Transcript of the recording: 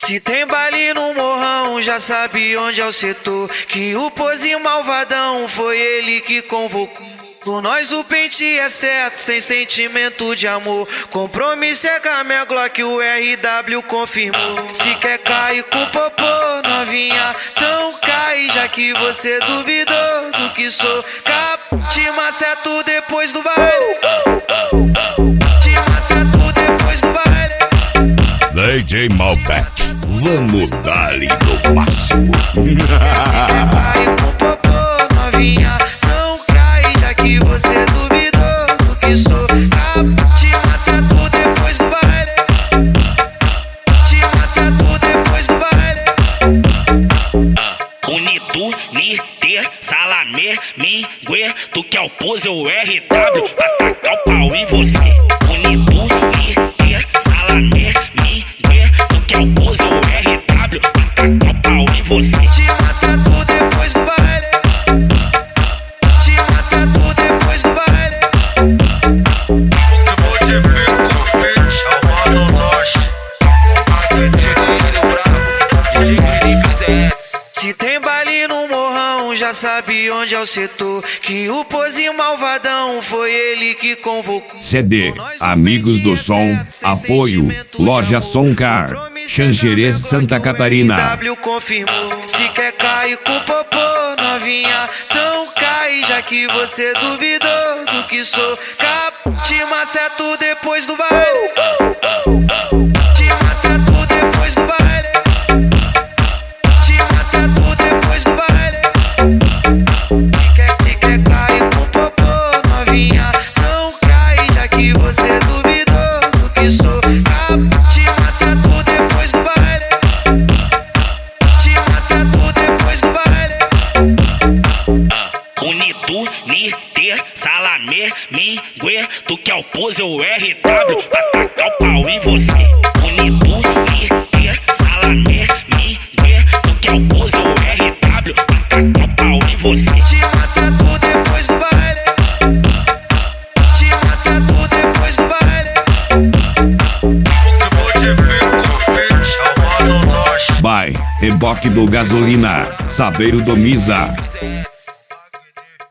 Se tem baile no morrão, já sabe onde é o setor. Que o pozinho malvadão foi ele que convocou. Com nós o pente é certo, sem sentimento de amor. Compromisso é com a minha Glock, o RW confirmou. Se quer cair com popô, novinha, então cai. Já que você duvidou do que sou, te maceto depois do baile. Te maceto depois do baile. DJ Malbec, vamos dar-lhe no máximo. Se quer cair com popô, novinha, não cai. Já que você duvidou do que sou, te maceto depois do baile. Te maceto depois do baile. Unitu, Niter, Salamé, Mingue, tu que é o pose, o RW, atacar o pau em você. Unitu, Niter, Salamé, Mingue, tu que é o pose, o RW, atacar o pau em você. Te maceto depois do baile. Te maceto depois do baile. Vou te ver com o beat, chamado Lost. Se tem baile no morrão, já sabe onde é o setor. Que o pozinho malvadão foi ele que convocou. CD, Amigos do Som, apoio, Loja Soncar, Xanxerê, Santa Catarina. RW confirmou. Se quer cair com popô, novinha, então cai. Já que você duvidou do que sou, te maceto depois do baile. Te maceto depois do baile. Te maceto depois do baile. Se quer cair com popô, novinha, não cai. Já que você duvidou do que sou, te maceto depois do baile. Te maceto depois do baile. Unitu, Niter, Salamé, Mingue, tu que é o pose, o RW, atacar o pau em você. Unitu, Niter, Salamé, Mingue, tu que é o pose, o RW, atacar o pau em você. Te maceto depois do baile. Te maceto depois do baile. Vou te ver com o beat, chamado Lost. By Reboque do Gasolina, Saveiro do Misa.